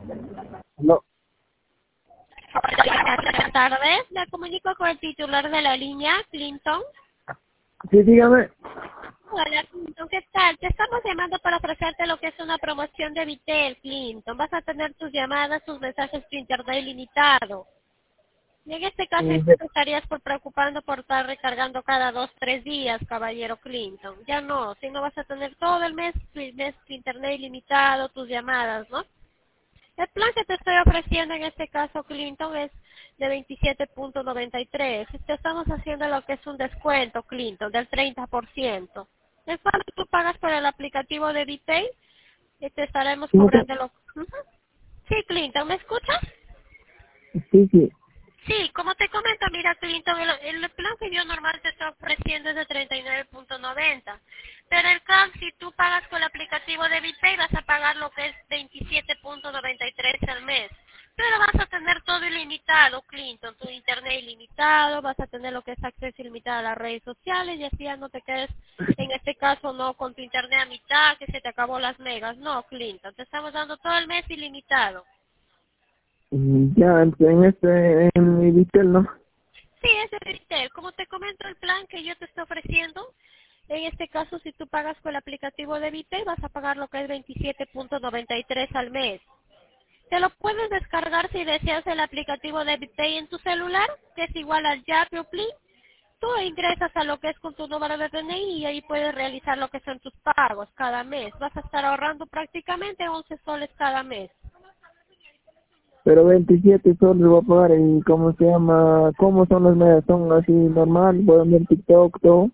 No, Buenas tardes, me comunico con el titular de la línea, Clinton. sí, dígame. Hola, Clinton, ¿qué tal? Te estamos llamando para ofrecerte lo que es una promoción de Vitel, Clinton. Vas a tener tus llamadas, tus mensajes por internet ilimitado. Y en este caso, Mm, tú te estarías preocupando por estar recargando cada 2, 3 días, caballero Clinton. Ya no, si no vas a tener todo el mes internet ilimitado, tus llamadas, ¿no? El plan que te estoy ofreciendo en este caso, Clinton, es de 27.93. Te estamos haciendo lo que es un descuento, Clinton, del 30%. ¿Es cuánto tú pagas por el aplicativo de Vitay? Y te estaremos ¿cómo que? cobrando lo... Ujú. Sí, Clinton, ¿me escuchas? Sí, sí. Sí, como te comento, mira, Clinton, el plan que yo normal te estoy ofreciendo es de 39.90. Pero el plan, si tú pagas con el aplicativo de BitPay, vas a pagar lo que es 27.93 al mes. Pero vas a tener todo ilimitado, Clinton, tu internet ilimitado, vas a tener lo que es acceso ilimitado a las redes sociales y así ya no te quedes, en este caso, no con tu internet a mitad, que se te acabó las megas. No, Clinton, te estamos dando todo el mes ilimitado. Ya, en mi Vitel, ¿no? Sí, es de Vitel. Como te comento, el plan que yo te estoy ofreciendo, en este caso, si tú pagas con el aplicativo de Vitel, vas a pagar lo que es 27.93 al mes. Te lo puedes descargar si deseas el aplicativo de Vitel en tu celular, que es igual al Yapi o Plin. Tú ingresas a lo que es con tu número de DNI y ahí puedes realizar lo que son tus pagos cada mes. Vas a estar ahorrando prácticamente 11 soles cada mes. Pero 27 soles voy a pagar. ¿Y cómo se llama? ¿Cómo son las medias? ¿Son así normal? ¿Puedo ver TikTok, todo?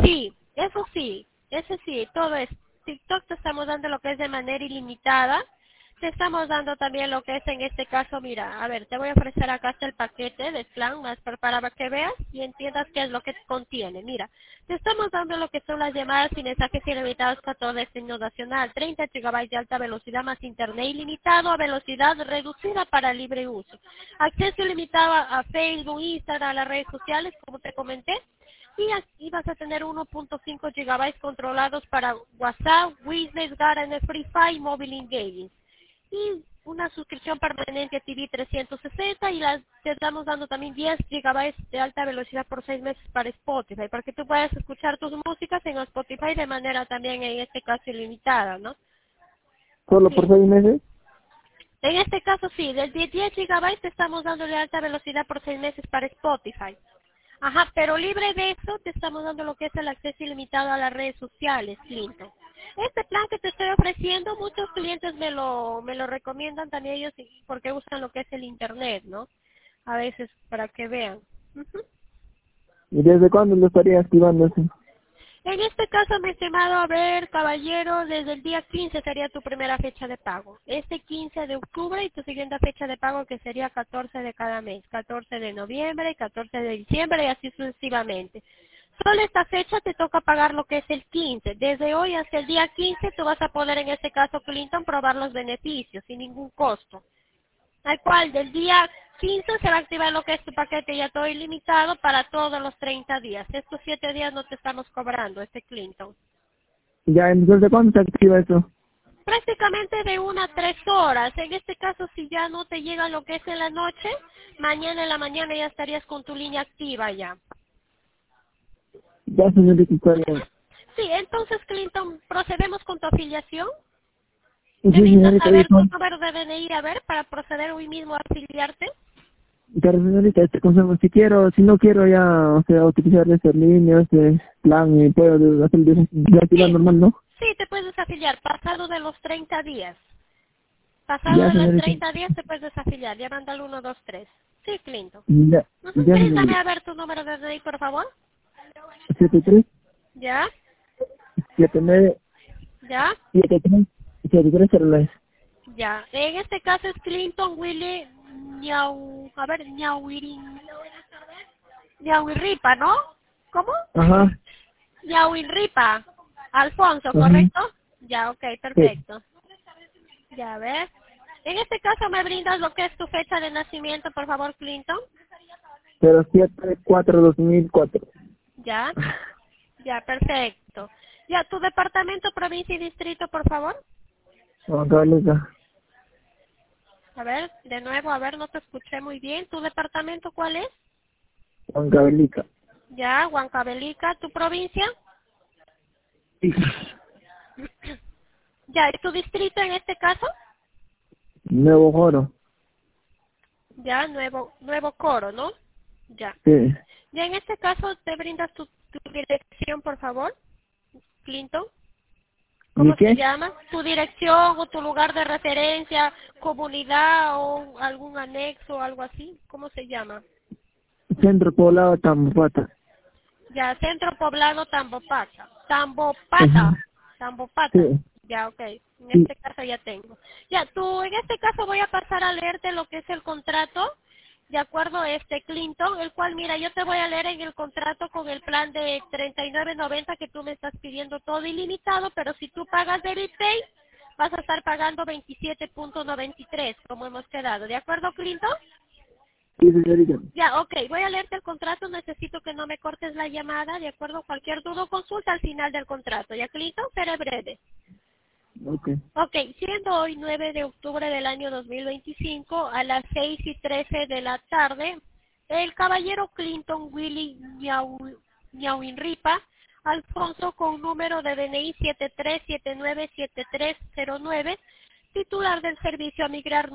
Sí, eso sí, todo es. TikTok te estamos dando lo que es de manera ilimitada. Te estamos dando también lo que es en este caso, mira, a ver, te voy a ofrecer acá está el paquete de plan más para que veas y entiendas qué es lo que contiene. Mira, te estamos dando lo que son las llamadas y mensajes ilimitados para todo destino nacional, 30 GB de alta velocidad más internet ilimitado a velocidad reducida para libre uso. Acceso ilimitado a Facebook, Instagram, a las redes sociales, como te comenté. Y aquí vas a tener 1.5 gigabytes controlados para WhatsApp, Business, Garden, Free Fire y Mobile Engaging. Y una suscripción permanente a TV 360 y te estamos dando también 10 gigabytes de alta velocidad por 6 meses para Spotify, para que tú puedas escuchar tus músicas en Spotify de manera también en este caso ilimitada, ¿no? ¿Solo por Sí. 6 meses? En este caso sí, del 10 gigabytes te estamos dando de alta velocidad por 6 meses para Spotify. Ajá, pero libre de eso te estamos dando lo que es el acceso ilimitado a las redes sociales, Clinton. Este plan que te estoy ofreciendo, muchos clientes me lo recomiendan también ellos porque usan lo que es el internet, ¿no? A veces para que vean. Ujú. ¿Y desde cuándo lo estaría activando eso? En este caso, mi estimado, a ver, caballero, desde el día 15 sería tu primera fecha de pago. Este 15 de octubre y tu siguiente fecha de pago que sería 14 de cada mes, 14 de noviembre, 14 de diciembre y así sucesivamente. Solo esta fecha te toca pagar lo que es el 15. Desde hoy hasta el día 15 tú vas a poder, en este caso, Clinton, probar los beneficios sin ningún costo. Al cual del día 15 se va a activar lo que es tu paquete ya todo ilimitado para todos los 30 días. Estos 7 días no te estamos cobrando, este Clinton. Ya, entonces, ¿de cuándo se activa eso? Prácticamente de 1 a 3 horas. En este caso, si ya no te llega lo que es en la noche, mañana en la mañana ya estarías con tu línea activa ya. Ya, señorita, está bien. Sí, entonces Clinton, procedemos con tu afiliación. Sí, ¿Me brindas a señorita, ver tu número de DNI, a ver, para proceder hoy mismo a afiliarte? pero señorita, este consejo, si quiero, si no quiero ya, o sea, utilizar ese línea, ese plan, y puedo hacer desactivar Sí, normal, ¿no? sí, te puedes afiliar, pasado de los 30 días. Pasado Ya, de los señorita. 30 días te puedes desafiliar, llamando al 123. Sí, Clinton. Ya, Ujú, ya, bríndame señorita. a ver tu número de DNI, por favor. 73, ¿Ya? 79, ¿Ya? 73, 73 celulares. Ya. En este caso es Clinton Willy Ñauirripa, ¿no? ¿Cómo? Ajá, Ñauirripa. Alfonso, ajá, ¿correcto? Ya, ok, sí. perfecto. Ya ves. En este caso me brindas lo que es tu fecha de nacimiento, por favor, Clinton. 07-4-2004. Ya. Ya, perfecto. Ya, tu departamento, provincia y distrito, por favor. Católica. A ver, de nuevo, a ver, no te escuché muy bien. ¿Tu departamento cuál es? Huancavelica. Ya, Huancavelica. ¿Tu provincia? Sí. Ya, ¿y tu distrito en este caso? Nuevo Joro. Ya, Nuevo Coro, ¿no? Ya. Sí. Ya, en este caso, ¿te brindas tu dirección, por favor, Clinton? ¿Mi ¿Cómo se qué? llama? ¿Tu dirección o tu lugar de referencia, comunidad o algún anexo o algo así? ¿Cómo se llama? Centro Poblado Tambopata. Ya, Centro Poblado Tambopata. Tambopata. Ajá. Tambopata. Sí. Ya, ok. En Sí. este caso ya tengo. Ya, en este caso voy a pasar a leerte lo que es el contrato, de acuerdo, Clinton, el cual, mira, yo te voy a leer en el contrato con el plan de 39.90 que tú me estás pidiendo todo ilimitado, pero si tú pagas Debit Pay, vas a estar pagando 27.93, como hemos quedado. ¿De acuerdo, Clinton? Sí, señorita. Ya, ok, voy a leerte el contrato, necesito que no me cortes la llamada, ¿de acuerdo? Cualquier duda o consulta al final del contrato. ¿Ya, Clinton? Seré breve. Ok. Ok, siendo hoy 9 de octubre del año 2025 a las 6:13 de la tarde, el caballero Clinton Willy Ñauinripa Alfonso, con número de DNI 73797309, titular del servicio a migrar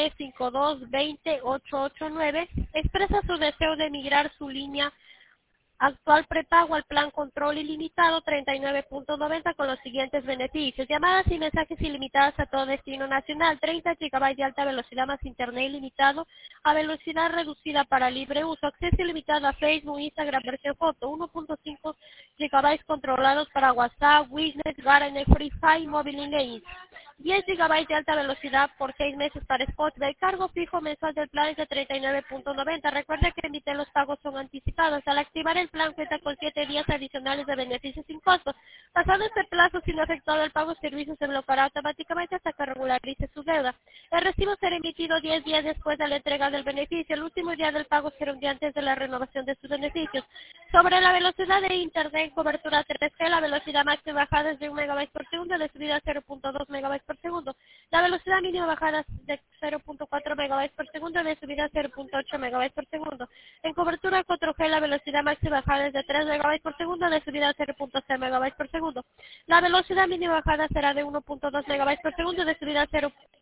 935220-889, expresa su deseo de migrar su línea actual prepago al plan control ilimitado 39.90 con los siguientes beneficios: llamadas y mensajes ilimitadas a todo destino nacional, 30 GB de alta velocidad más internet ilimitado a velocidad reducida para libre uso, acceso ilimitado a Facebook, Instagram, versión foto, 1.5 GB controlados para WhatsApp, Witness, Garden, Free Fire, Mobile Engage, 10 GB de alta velocidad por 6 meses para Spotify. El cargo fijo mensual del plan es de 39.90. Recuerda que emite los pagos son anticipados. Al activar el plan cuenta con 7 días adicionales de beneficios sin costo. Pasado este plazo, si no efectuado el pago, el servicio se bloqueará automáticamente hasta que regularice su deuda. El recibo será emitido 10 días después de la entrega del beneficio. El último día del pago será un día antes de la renovación de sus beneficios. Sobre la velocidad de internet, cobertura 3G, la velocidad máxima bajada es de 1 MB por segundo, de subida a 0.2 MB por segundo. La velocidad mínima bajada es de 0.4 MB por segundo, de subida a 0.8 MB por segundo. En cobertura 4G, la velocidad máxima bajada es de 3 MB por segundo, de subida a 0.6 MB por segundo. La velocidad mínima bajada será de 1.2 MB por segundo, de subida a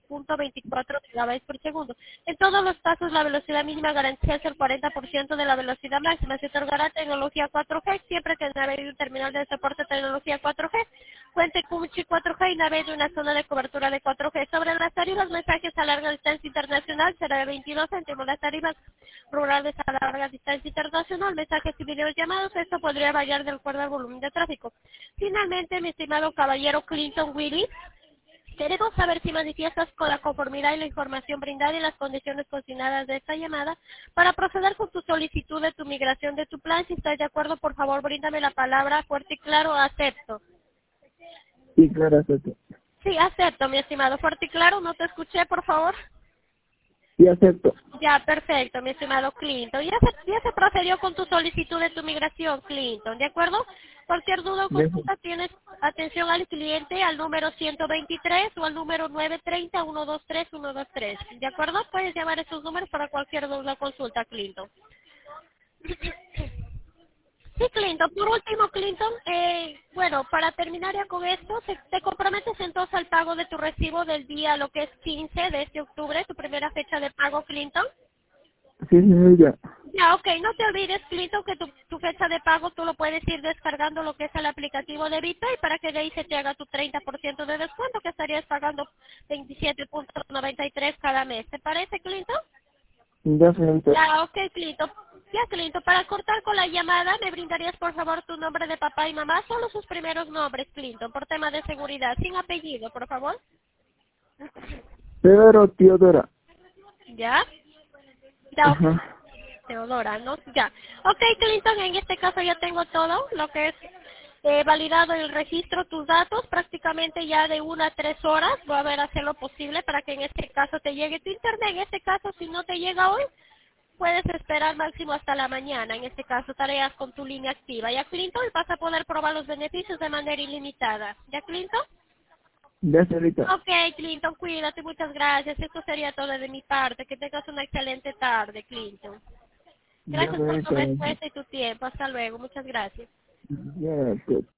0.24 MB por segundo. En todos los casos, la velocidad mínima garantiza el 40% de la velocidad máxima. Se otorgará tecnología 4G siempre que navegue un terminal de soporte de tecnología 4G, cuente con un chip 4G y navegue una zona de cobertura de 4G. Sobre las tarifas, mensajes a larga distancia internacional será de 22 céntimos. Las tarifas rurales a larga distancia internacional, mensajes y videollamadas, esto podría variar de acuerdo al volumen de tráfico. Finalmente, mi estimado caballero Clinton Willis, queremos saber si manifiestas con la conformidad y la información brindada y las condiciones consignadas de esta llamada para proceder con tu solicitud de tu migración de tu plan. Si estás de acuerdo, por favor, bríndame la palabra fuerte y claro, acepto. Sí, claro, acepto. Sí, acepto, mi estimado. Fuerte y claro, no te escuché, por favor. Sí, acepto. Ya, perfecto, mi estimado Clinton. Ya se procedió con tu solicitud de tu migración, Clinton, ¿de acuerdo? Cualquier duda o Gracias. consulta, tienes atención al cliente al número 123 o al número 930-123-123. ¿De acuerdo? Puedes llamar a esos números para cualquier duda o consulta, Clinton. Sí, Clinton. Por último, Clinton, bueno, para terminar ya con esto, te comprometes entonces al pago de tu recibo del día, lo que es 15 de este octubre, tu primera fecha de pago, Clinton. Sí, señorita. Ya, ok, no te olvides, Clinton, que tu fecha de pago tú lo puedes ir descargando lo que es el aplicativo de BitPay para que de ahí se te haga tu 30% de descuento, que estarías pagando 27.93 cada mes. ¿Te parece, Clinton? Ya, señorita. Ya, ok, Clinton. Ya, Clinton, para cortar con la llamada, ¿me brindarías, por favor, tu nombre de papá y mamá? Solo sus primeros nombres, Clinton, por tema de seguridad, sin apellido, por favor. Pedro Teodora. ¿Ya? Ya, ok. Ajá. Teodora, ¿no? Ya. Ok, Clinton, en este caso ya tengo todo lo que es validado el registro, tus datos, prácticamente ya de 1 a 3 horas. Voy a ver hacer lo posible para que en este caso te llegue tu internet. En este caso, si no te llega hoy, puedes esperar máximo hasta la mañana. En este caso, estarías con tu línea activa. Ya, Clinton, vas a poder probar los beneficios de manera ilimitada. ¿Ya, Clinton? Ya, señorita. Ok, Clinton, cuídate, muchas gracias. Esto sería todo de mi parte. Que tengas una excelente tarde, Clinton. Ya, Gracias por tu señorita. respuesta y tu tiempo. Hasta luego. Muchas gracias. Ya, pues.